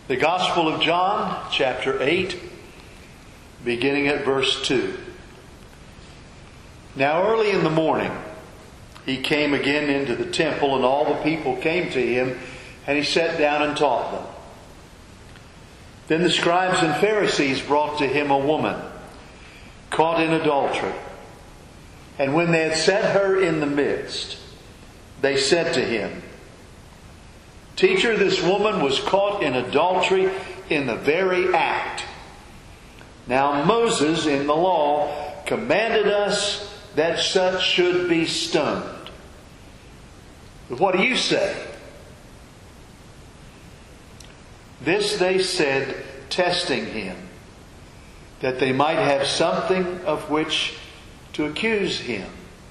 The Gospel of John, chapter 8, beginning at verse 2. Now early in the morning, he came again into the temple, and all the people came to him, and he sat down and taught them. Then the scribes and Pharisees brought to him a woman caught in adultery. And when they had set her in the midst, they said to him, "Teacher, this woman was caught in adultery in the very act. Now Moses in the law commanded us that such should be stoned. But what do you say?" This they said, testing him, that they might have something of which to accuse him.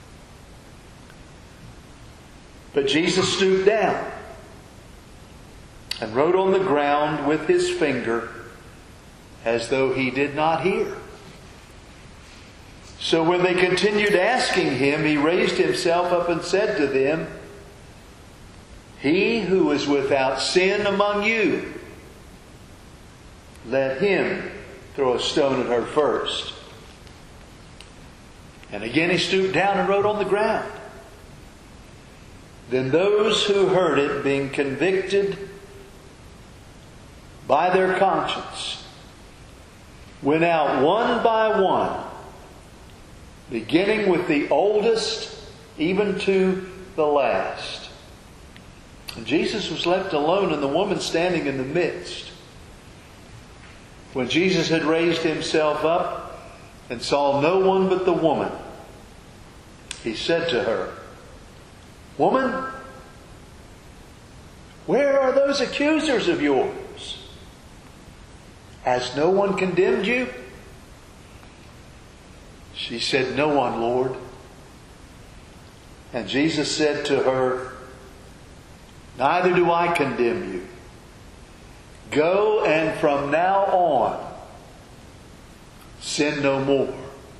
But Jesus stooped down and wrote on the ground with his finger, as though he did not hear. So when they continued asking him, he raised himself up and said to them, "He who is without sin among you, let him throw a stone at her first." And again he stooped down and wrote on the ground. Then those who heard it, being convicted by their conscience, went out one by one, beginning with the oldest even to the last. And Jesus was left alone, and the woman standing in the midst. When Jesus had raised himself up and saw no one but the woman, he said to her, "Woman, where are those accusers of yours? Has no one condemned you?" She said, "No one, Lord." And Jesus said to her, "Neither do I condemn you. Go, and from now on, sin no more."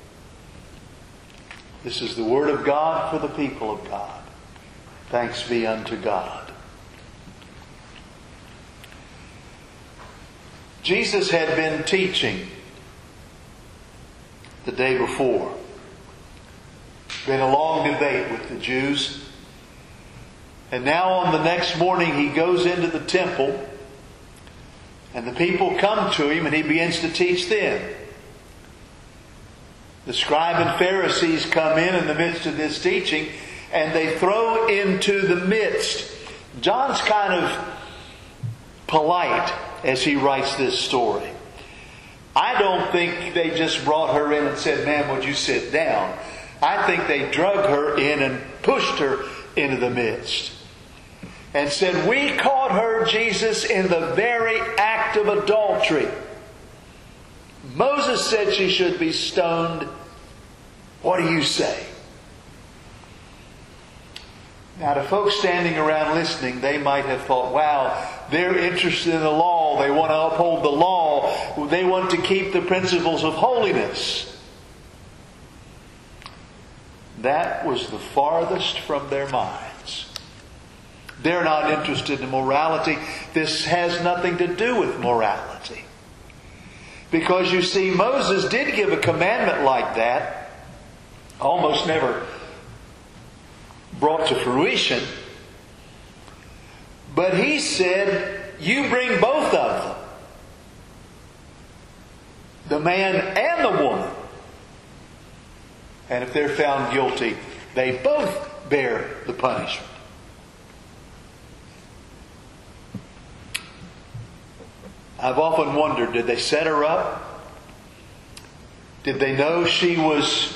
This is the word of God for the people of God. Thanks be unto God. Jesus had been teaching the day before. Been a long debate with the Jews. And now on the next morning he goes into the temple, and the people come to him and he begins to teach them. The scribe and Pharisees come in the midst of this teaching, and they throw into the midst. John's kind of polite as he writes this story. I don't think they just brought her in and said, "Ma'am, would you sit down?" I think they drug her in and pushed her into the midst and said, "We caught her, Jesus, in the very act of adultery. Moses said she should be stoned. What do you say?" Now, to folks standing around listening, they might have thought, wow, they're interested in the law. They want to uphold the law. They want to keep the principles of holiness. That was the farthest from their minds. They're not interested in morality. This has nothing to do with morality. Because you see, Moses did give a commandment like that, almost never brought to fruition. But he said, you bring both of them, the man and the woman. And if they're found guilty, they both bear the punishment. I've often wondered, did they set her up? Did they know she was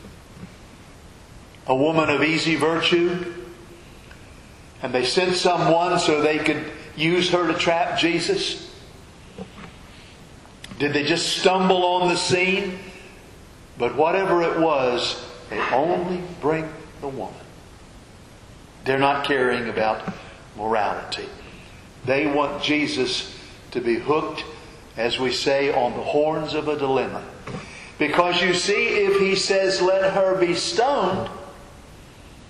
a woman of easy virtue? And they sent someone so they could use her to trap Jesus? Did they just stumble on the scene? But whatever it was, they only bring the woman. They're not caring about morality. They want Jesus to be hooked, as we say, on the horns of a dilemma. Because you see, if he says, let her be stoned,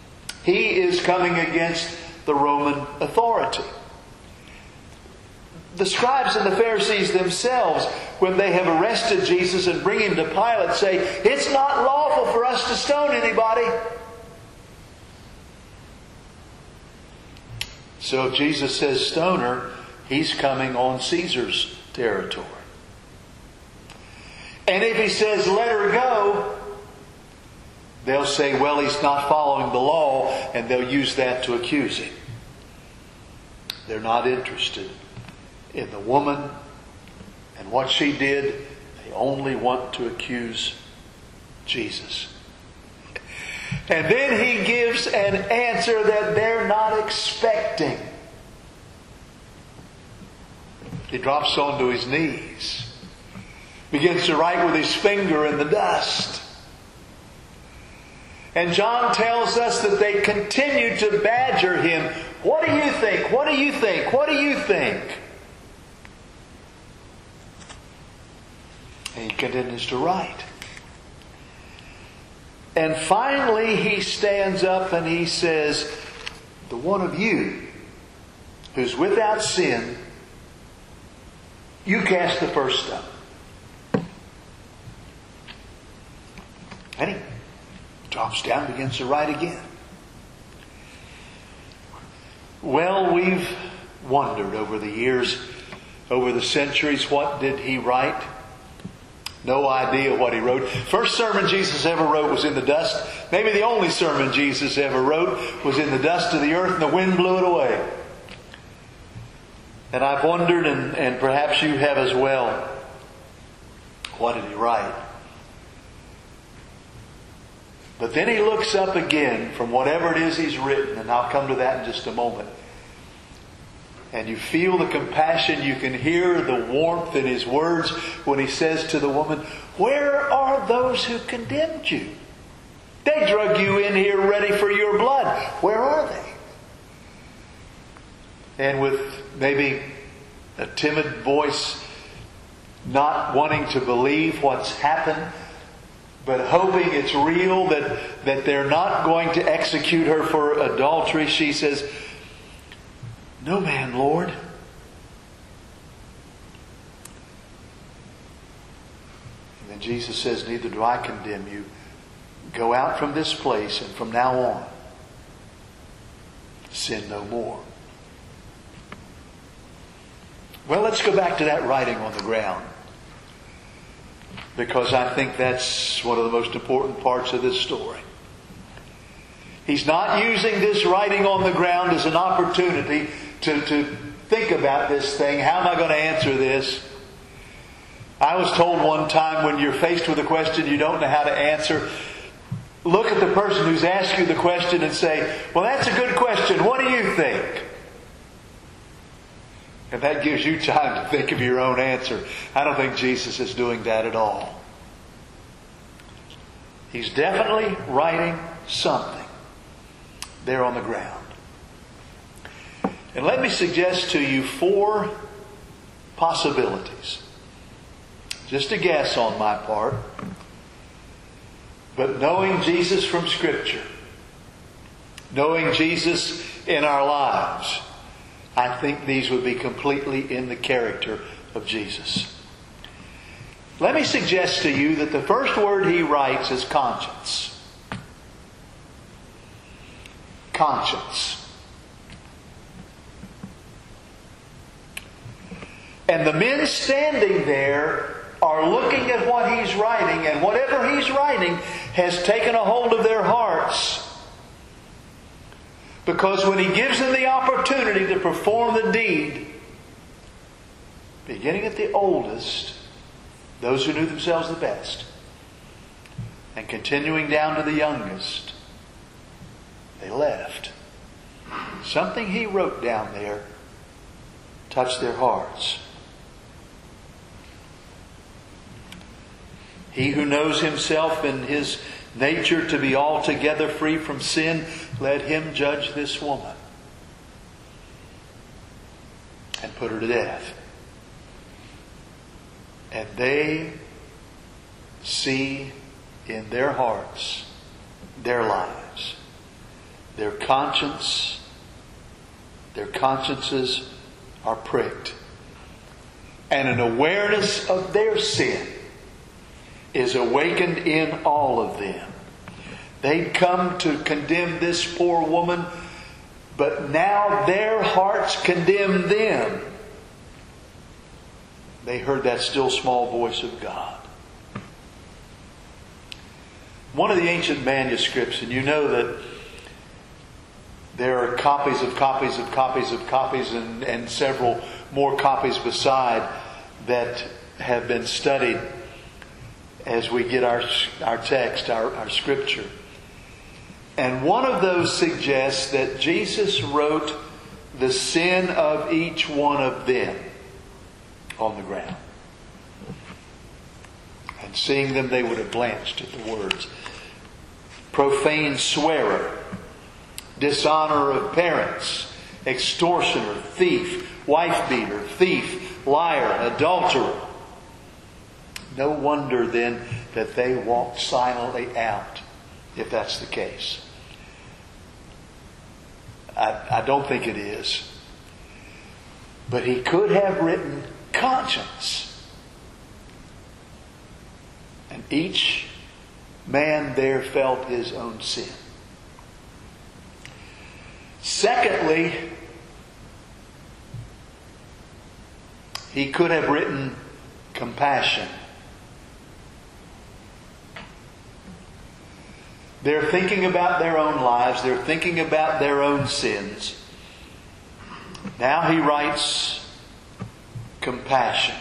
he is coming against the Roman authority. the scribes and the Pharisees themselves, when they have arrested Jesus and bring him to Pilate, say, it's not lawful for us to stone anybody. So if Jesus says stone her, he's coming on Caesar's territory. And if he says let her go, they'll say, well, he's not following the law, and they'll use that to accuse him. They're not interested in the woman and what she did. They only want to accuse Jesus. And then he gives an answer that they're not expecting. He drops onto his knees, begins to write with his finger in the dust. And John tells us that they continued to badger him. What do you think? What do you think? What do you think? And he continues to write. And finally he stands up and he says, the one of you who's without sin, you cast the first stone. And he drops down, begins to write again. Well, we've wondered over the years, over the centuries, what did he write? No idea what he wrote. First sermon Jesus ever wrote was in the dust. Maybe the only sermon Jesus ever wrote was in the dust of the earth, and the wind blew it away. And I've wondered, and perhaps you have as well, what did he write? But then he looks up again from whatever it is he's written, and I'll come to that in just a moment. And you feel the compassion, you can hear the warmth in his words when he says to the woman, where are those who condemned you? They drug you in here ready for your blood. Where are they? And with maybe a timid voice, not wanting to believe what's happened, but hoping it's real, that they're not going to execute her for adultery, she says, no man, Lord. And then Jesus says, neither do I condemn you. Go out from this place, and from now on, sin no more. Well, let's go back to that writing on the ground, because I think that's one of the most important parts of this story. He's not using this writing on the ground as an opportunity to think about this thing. How am I going to answer this? I was told one time, when you're faced with a question you don't know how to answer, look at the person who's asked you the question and say, well, that's a good question. What do you think? And that gives you time to think of your own answer. I don't think Jesus is doing that at all. He's definitely writing something there on the ground. And let me suggest to you 4 possibilities. Just a guess on my part. But knowing Jesus from Scripture, knowing Jesus in our lives, I think these would be completely in the character of Jesus. Let me suggest to you that the first word he writes is conscience. Conscience. And the men standing there are looking at what he's writing, and whatever he's writing has taken a hold of their hearts. Because when he gives them the opportunity to perform the deed, beginning at the oldest, those who knew themselves the best, and continuing down to the youngest, they left. Something he wrote down there touched their hearts. He who knows himself and his nature to be altogether free from sin, let him judge this woman and put her to death. And they see in their hearts, their lives, their consciences are pricked. and an awareness of their sin is awakened in all of them. They'd come to condemn this poor woman, but now their hearts condemn them. They heard that still small voice of God. One of the ancient manuscripts, and you know that there are copies of copies of copies of copies and several more copies beside that have been studied as we get our text, our scripture. And one of those suggests that Jesus wrote the sin of each one of them on the ground. And seeing them, they would have blanched at the words. Profane swearer, dishonorer of parents, extortioner, thief, wife beater, thief, liar, adulterer. No wonder then that they walked silently out, if that's the case. I don't think it is. But he could have written conscience. And each man there felt his own sin. Secondly, he could have written compassion. They're thinking about their own lives. They're thinking about their own sins. Now he writes compassion.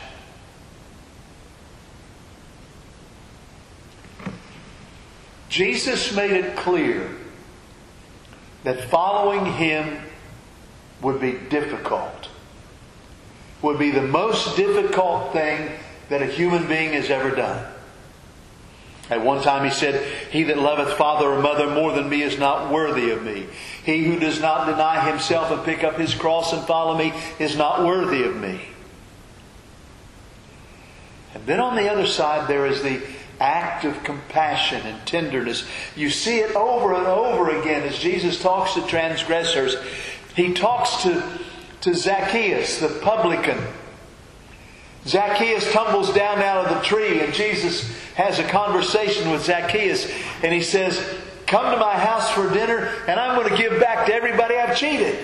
Jesus made it clear that following Him would be difficult. Would be the most difficult thing that a human being has ever done. At one time He said, "He that loveth father or mother more than me is not worthy of me. He who does not deny himself and pick up his cross and follow me is not worthy of me." And then on the other side there is the act of compassion and tenderness. You see it over and over again as Jesus talks to transgressors. He talks to Zacchaeus, the publican. Zacchaeus tumbles down out of the tree, and Jesus has a conversation with Zacchaeus, and He says, "Come to my house for dinner, and I'm going to give back to everybody I've cheated."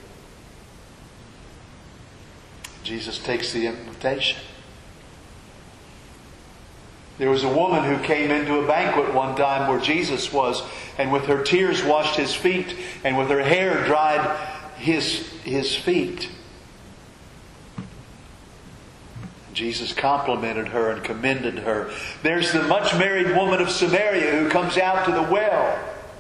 Jesus takes the invitation. There was a woman who came into a banquet one time where Jesus was, and with her tears washed His feet, and with her hair dried His feet. Jesus complimented her and commended her. There's the much married woman of Samaria who comes out to the well.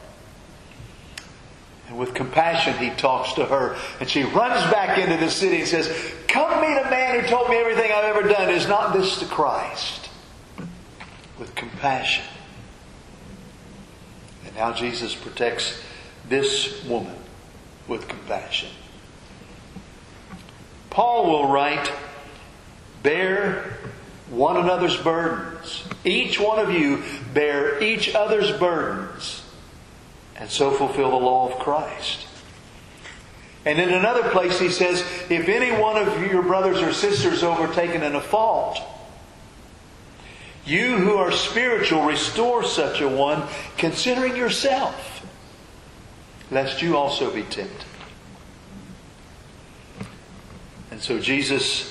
And with compassion He talks to her. And she runs back into the city and says, "Come meet a man who told me everything I've ever done. Is not this the Christ?" With compassion. And now Jesus protects this woman with compassion. Paul will write, "Bear one another's burdens. Each one of you bear each other's burdens, and so fulfill the law of Christ." And in another place he says, "If any one of your brothers or sisters overtaken in a fault, you who are spiritual restore such a one, considering yourself, lest you also be tempted." And so Jesus,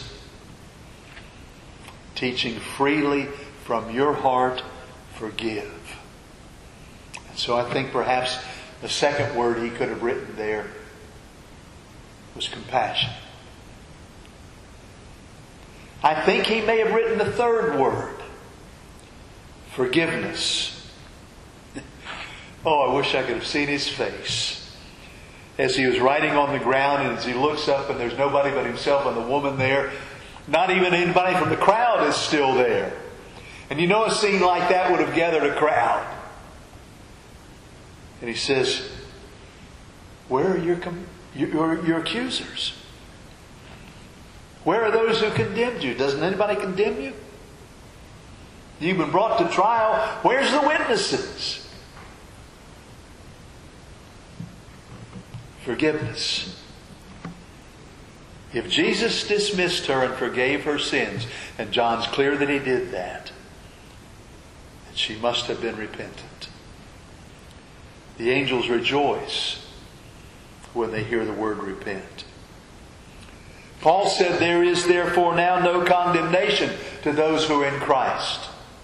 teaching freely from your heart, forgive. And so I think perhaps the second word he could have written there was compassion. I think he may have written the third word, forgiveness. Oh, I wish I could have seen his face as he was writing on the ground, and as he looks up and there's nobody but himself and the woman there. Not even anybody from the crowd is still there. And you know a scene like that would have gathered a crowd. And he says, "Where are your accusers? Where are those who condemned you? Doesn't anybody condemn you? You've been brought to trial. Where's the witnesses?" Forgiveness. If Jesus dismissed her and forgave her sins, and John's clear that He did that, then she must have been repentant. The angels rejoice when they hear the word repent. Paul said, there is therefore now no condemnation to those who are in Christ.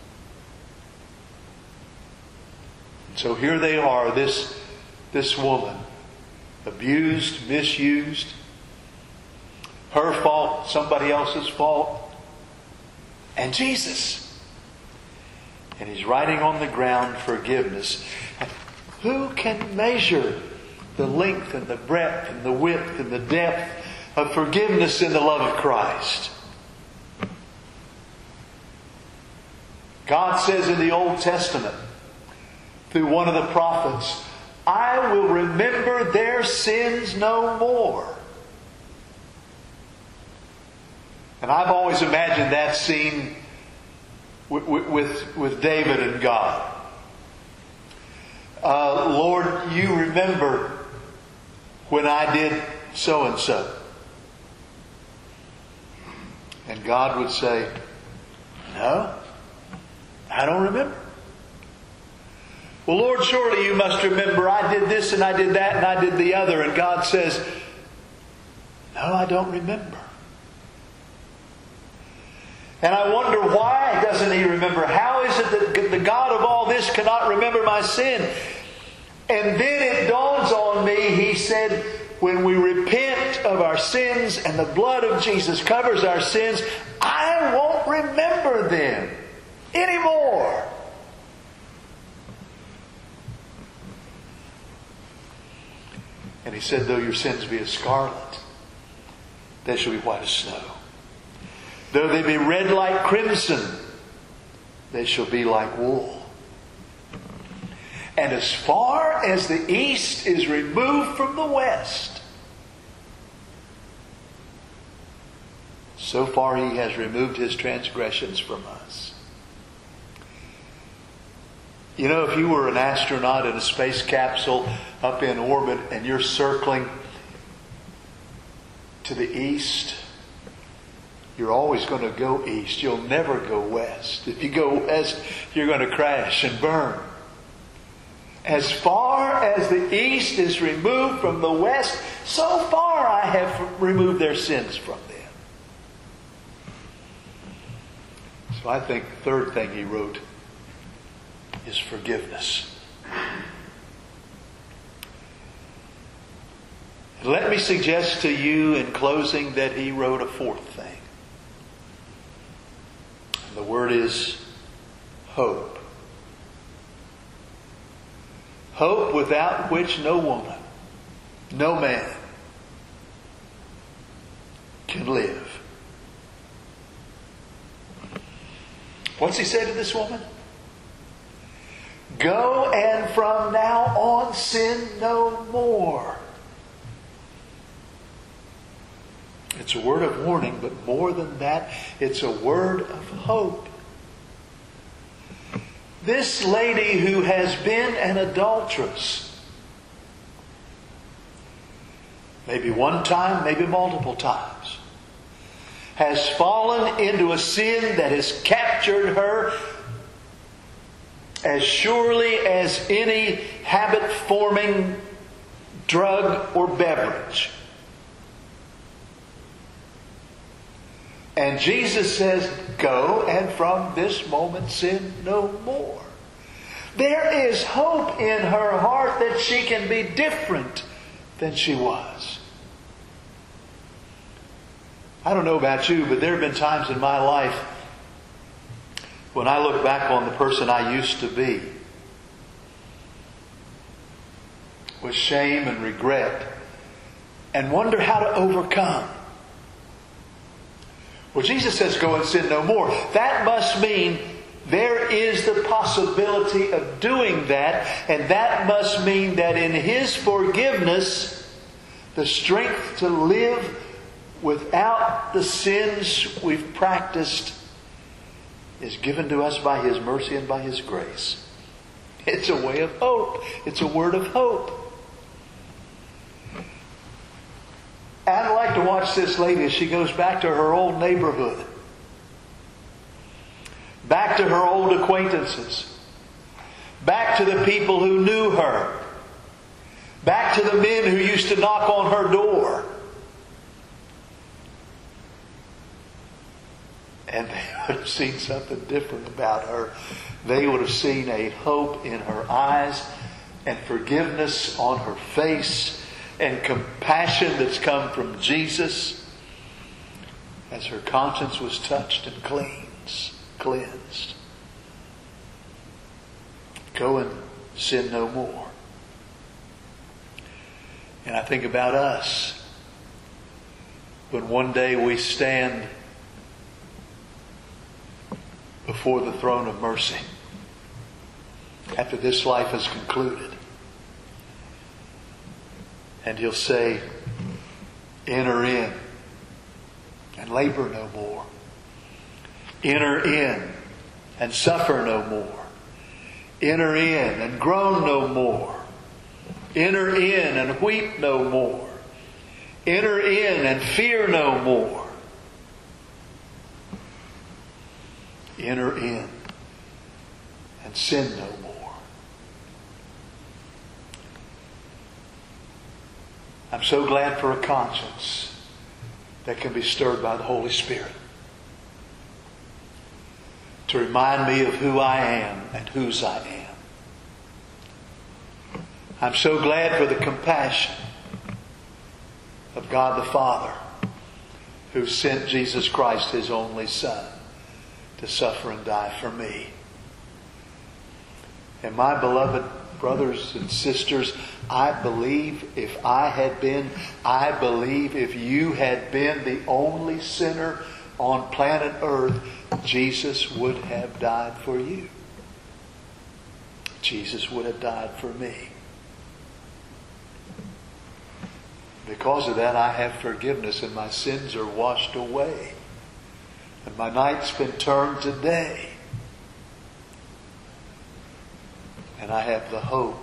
So here they are, this woman, abused, misused, her fault, somebody else's fault, and Jesus. And He's writing on the ground forgiveness. And who can measure the length and the breadth and the width and the depth of forgiveness in the love of Christ? God says in the Old Testament, through one of the prophets, I will remember their sins no more. And I've always imagined that scene with David and God. Lord, you remember when I did so and so. And God would say, no, I don't remember. Well, Lord, surely you must remember I did this and I did that and I did the other. And God says, no, I don't remember. And I wonder, why doesn't He remember? How is it that the God of all this cannot remember my sin? And then it dawns on me, He said, when we repent of our sins and the blood of Jesus covers our sins, I won't remember them anymore. And He said, though your sins be as scarlet, they shall be white as snow. Though they be red like crimson, they shall be like wool. And as far as the east is removed from the west, so far He has removed His transgressions from us. You know, if you were an astronaut in a space capsule up in orbit and you're circling to the east, you're always going to go east. You'll never go west. If you go west, you're going to crash and burn. As far as the east is removed from the west, so far I have removed their sins from them. So I think the third thing He wrote is forgiveness. And let me suggest to you in closing that He wrote a fourth thing. The word is hope. Hope without which no woman, no man can live. What's He said to this woman? Go and from now on sin no more. It's a word of warning, but more than that, it's a word of hope. This lady who has been an adulteress, maybe one time, maybe multiple times, has fallen into a sin that has captured her as surely as any habit-forming drug or beverage. And Jesus says, go and from this moment sin no more. There is hope in her heart that she can be different than she was. I don't know about you, but there have been times in my life when I look back on the person I used to be with shame and regret and wonder how to overcome. Well, Jesus says, go and sin no more. That must mean there is the possibility of doing that. And that must mean that in His forgiveness, the strength to live without the sins we've practiced is given to us by His mercy and by His grace. It's a way of hope. It's a word of hope. I'd like to watch this lady as she goes back to her old neighborhood, back to her old acquaintances, back to the people who knew her, back to the men who used to knock on her door. And they would have seen something different about her. They would have seen a hope in her eyes and forgiveness on her face and compassion that's come from Jesus as her conscience was touched and cleansed. Go and sin no more. And I think about us when one day we stand before the throne of mercy after this life is concluded. And He'll say, enter in and labor no more. Enter in and suffer no more. Enter in and groan no more. Enter in and weep no more. Enter in and fear no more. Enter in and sin no more. I'm so glad for a conscience that can be stirred by the Holy Spirit to remind me of who I am and whose I am. I'm so glad for the compassion of God the Father who sent Jesus Christ, His only Son, to suffer and die for me. And my beloved brothers and sisters, I believe if you had been the only sinner on planet Earth, Jesus would have died for you. Jesus would have died for me. Because of that, I have forgiveness and my sins are washed away. And my night's been turned to day. And I have the hope,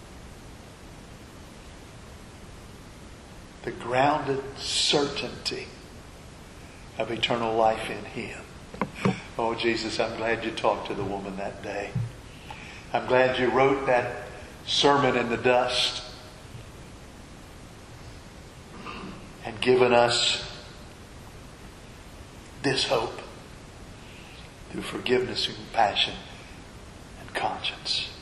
the grounded certainty of eternal life in Him. Oh, Jesus, I'm glad you talked to the woman that day. I'm glad you wrote that sermon in the dust and given us this hope through forgiveness and compassion and conscience.